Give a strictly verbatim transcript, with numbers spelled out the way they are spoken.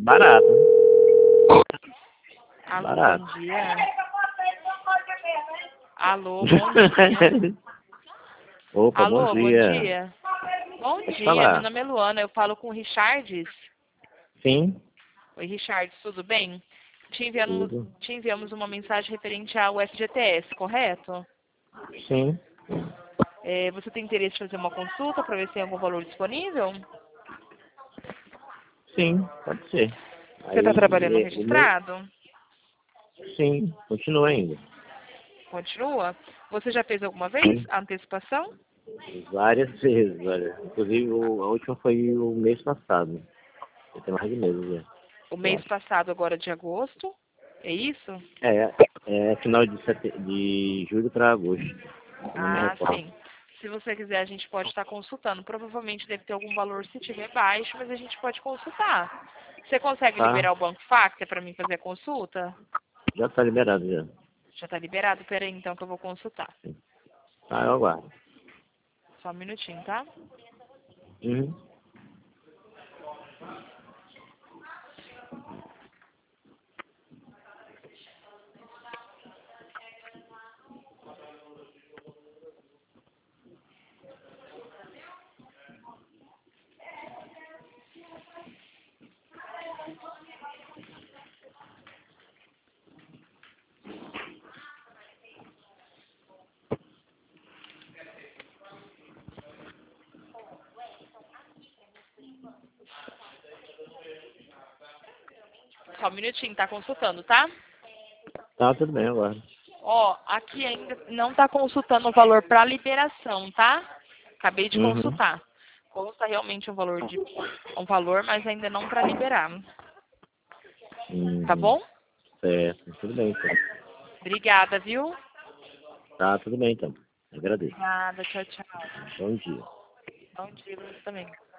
Barato. Alô, Barato. bom dia. Alô, bom dia. Opa, bom Alô, bom dia. dia. Bom Pode dia, meu falar. nome é Luana, eu falo com o Richards. Sim, Oi, Richards, tudo bem? Te enviamos, tudo. te enviamos uma mensagem referente ao F G T S, correto? Sim, É, você tem interesse em fazer uma consulta para ver se tem algum valor disponível? sim, pode ser. Você está trabalhando Aí, é, o meu... registrado? Sim, continua ainda. Continua? Você já fez alguma vez Sim, a antecipação? várias vezes, olha. Inclusive, o- a última foi o mês passado. Já tem mais de meses, já, O eu mês acho. passado, agora de agosto? É isso? É, é final de, sete... de julho para agosto. Eu não me Ah, recordo. sim. Se você quiser, a gente pode estar consultando. Provavelmente deve ter algum valor se tiver baixo, mas a gente pode consultar. Você consegue Tá, liberar o Banco Factor para mim fazer a consulta? já tá liberado, já. Já está liberado? Pera aí, então, que eu vou consultar. Tá, eu aguardo. Só um minutinho, tá? Uhum. Só um minutinho, tá consultando, tá? Tá, tudo bem, eu aguardo. Ó, aqui ainda não tá consultando o valor para liberação, tá? Acabei de Uhum. consultar. Consta realmente um valor de um valor, mas ainda não para liberar. Tá Uhum. bom? Certo, tudo bem, então. Obrigada, viu? Tá, tudo bem, então. Agradeço. Obrigada, tchau, tchau. Bom dia. Bom dia pra você também.